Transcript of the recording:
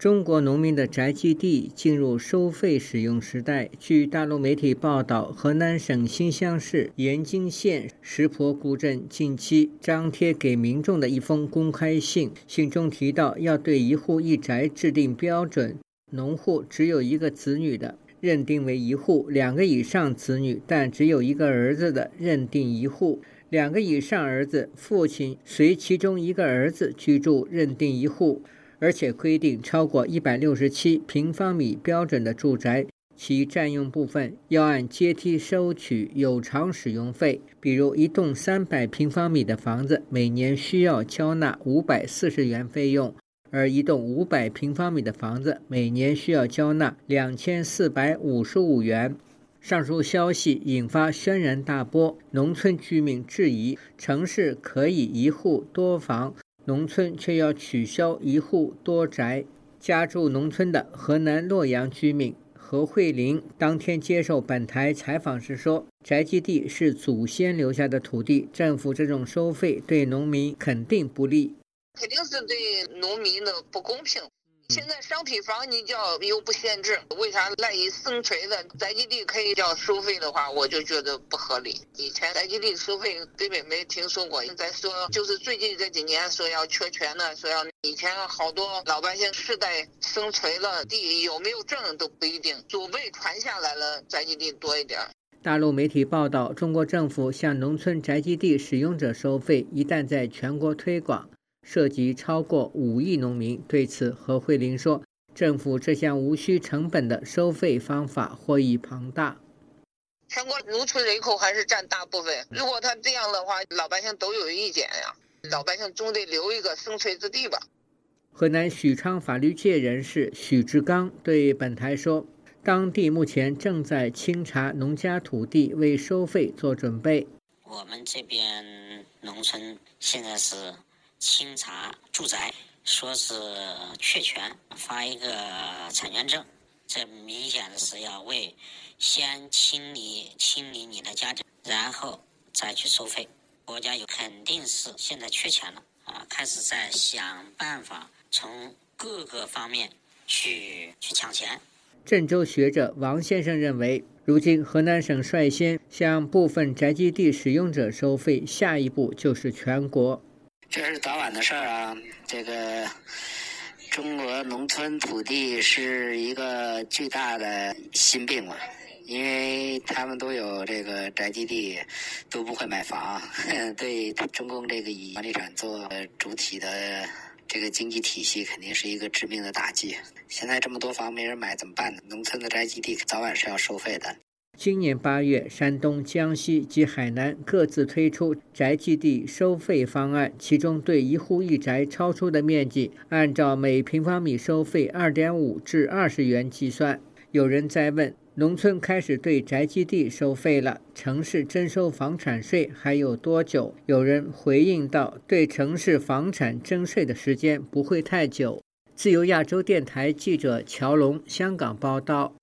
中国农民的宅基地进入收费使用时代。据大陆媒体报道，河南省新乡市盐津县石坡古镇近期张贴给民众的一封公开信，信中提到要对一户一宅制定标准，农户只有一个子女的认定为一户，2个以上子女但只有一个儿子的认定一户，2个以上儿子，父亲随其中一个儿子居住认定一户，而且规定超过167平方米标准的住宅，其占用部分要按阶梯收取有偿使用费，比如一栋300平方米的房子，每年需要交纳540元费用，而一栋500平方米的房子，每年需要交纳2455元。上述消息引发轩然大波，农村居民质疑城市可以一户多房，农村却要取消一户多宅。家住农村的河南洛阳居民何慧玲当天接受本台采访时说，宅基地是祖先留下的土地，政府这种收费对农民肯定不利， 肯定是对农民的不公平。现在商品房你叫又不限制，为啥赖以生存的宅基地可以叫收费的话，我就觉得不合理。以前宅基地收费根本没听说过，再说就是最近这几年说要缺权呢，说要以前好多老百姓世代生存了地有没有证都不一定，祖辈传下来了宅基地多一点。 大陆媒体报道，中国政府向农村宅基地使用者收费，一旦在全国推广，涉及超过5亿农民。对此，何慧玲说，政府这项无需成本的收费方法获益庞大。 全国农村人口还是占大部分，如果他这样的话，老百姓都有意见呀，老百姓总得留一个生存之地吧。 河南许昌法律界人士许志刚对本台说，当地目前正在清查农家土地，为收费做准备。 我们这边农村现在是清查住宅，说是确权，发一个产权证，这明显的是要先清理你的家庭，然后再去收费。国家肯定是现在缺钱了开始在想办法从各个方面去抢钱。 郑州学者王先生认为，如今河南省率先向部分宅基地使用者收费，下一步就是全国。 这是早晚的事儿啊！这个中国农村土地是一个巨大的心病嘛，因为他们都有这个宅基地，都不会买房，对中共这个以房地产做主体的这个经济体系肯定是一个致命的打击。现在这么多房没人买怎么办呢？农村的宅基地早晚是要收费的。 今年8月，山东、江西及海南各自推出宅基地收费方案，其中对一户一宅超出的面积，按照每平方米收费2.5至20元计算。有人在问，农村开始对宅基地收费了，城市征收房产税还有多久？有人回应道，对城市房产征税的时间不会太久。自由亚洲电台记者乔龙香港报道。